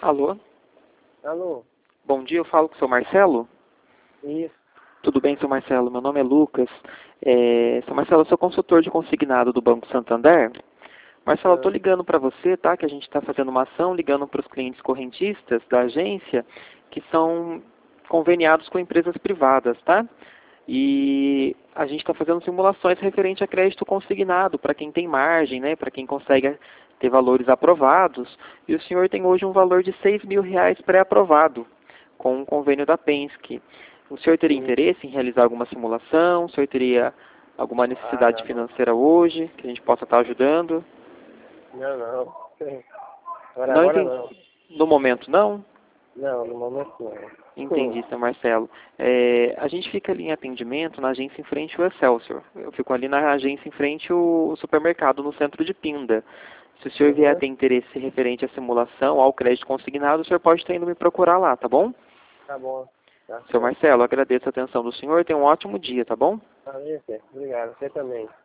Alô? Alô? Bom dia, eu falo com o seu Marcelo? Isso. Tudo bem, seu Marcelo? Meu nome é Lucas. Seu Marcelo, eu sou consultor de consignado do Banco Santander. Marcelo, eu estou ligando para você, tá? Que a gente está fazendo uma ação, ligando para os clientes correntistas da agência, que são conveniados com empresas privadas, tá? E a gente está fazendo simulações referente a crédito consignado, para quem tem margem, né? Para quem consegue ter valores aprovados. E o senhor tem hoje um valor de R$ 6.000 pré-aprovado, com um convênio da Penske. O senhor teria interesse em realizar alguma simulação? O senhor teria alguma necessidade Não. financeira hoje, que a gente possa estar ajudando? Não. Não Agora entendi. não. No momento não? Não, no momento não. Entendi, seu Marcelo. A gente fica ali em atendimento na agência em frente ao Excelsior. Eu fico ali na agência em frente ao supermercado, no centro de Pinda. Se o senhor vier a ter interesse referente à simulação, ao crédito consignado, o senhor pode estar indo me procurar lá, tá bom? Tá bom. Tá Seu certo. Marcelo, agradeço a atenção do senhor. Tenha um ótimo dia, tá bom? Valeu, obrigado. Você também.